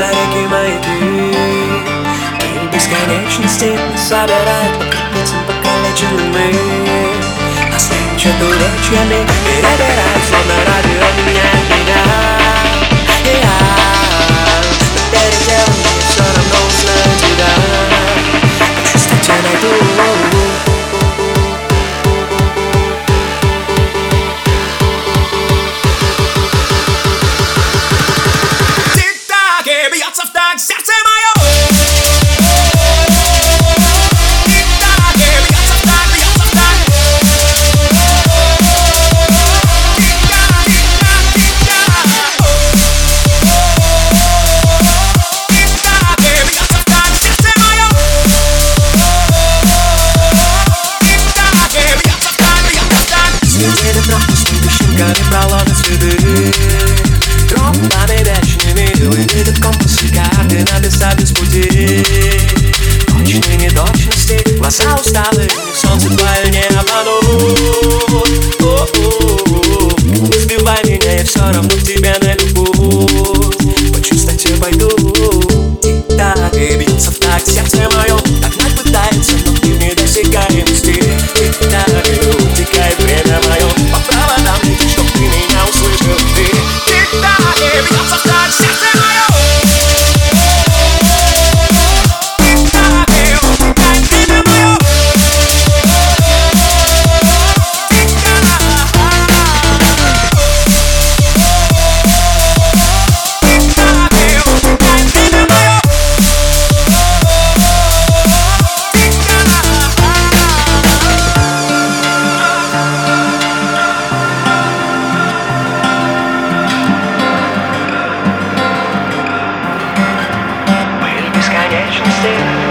реки маяки. Пыль бесконечности собирает по крупицам покалеченным мы. Освечат увечьями, перебирают, словно радио меняет меня. Но перед делом мне все равно узнаю тебя. В чистоте найду. Бьется в такт сердце мое. Тик-так, бьется в такт, бьется в такт. Тик-так, тик-так, тик-так. Тик-так, бьется в такт сердце мое. Тик-так, бьется в такт, бьется в такт. Среди ветров пустыми щенками проломят следы. Тропами вечными выведет компас и координаты без пути. Точные неточности, глаза усталые, солнце твое не обманут. Не сбивай меня, я все равно к тебе налюбуюсь. По чистоте пойду. Тик-так, и бьется в такт сердце мое. Догнать пытается, но ты в недосягаемости. Тик-так, и утекает время мое. По проводам летишь, чтоб ты меня услышал. Ты Тик-так, бьется в такт сердце мое. Тик-так, утекает время мое. бесконечности